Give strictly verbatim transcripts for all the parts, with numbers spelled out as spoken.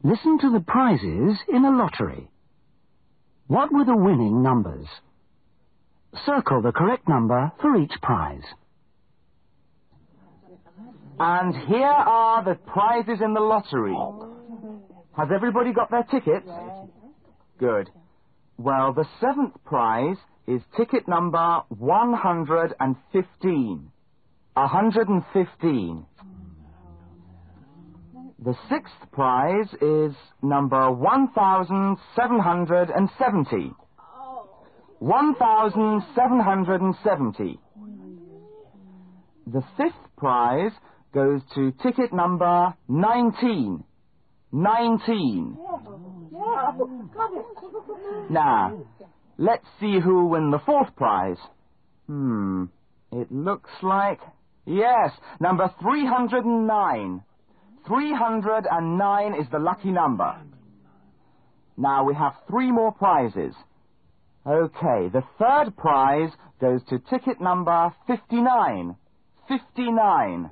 Listen to the prizes in a lottery. What were the winning numbers? Circle the correct number for each prize. And here are the prizes in the lottery. Has everybody got their tickets? Good. Well, the seventh prize is ticket number one hundred fifteen. one hundred fifteen. The sixth prize is number one thousand seven hundred seventy. one thousand seven hundred seventy. The fifth prize goes to ticket number nineteen. nineteen. Now, let's see who will win the fourth prize. Hmm, it looks like... Yes, number three hundred nine. three hundred nine is the lucky number. Now we have three more prizes. Okay, the third prize goes to ticket number fifty-nine. fifty-nine.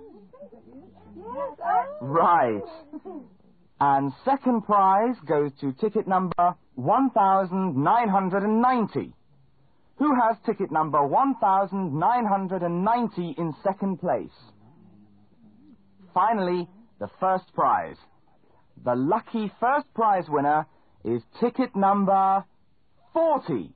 Right. And second prize goes to ticket number one thousand nine hundred ninety. Who has ticket number one thousand nine hundred ninety in second place? Finally, the first prize. The lucky first prize winner is ticket number forty.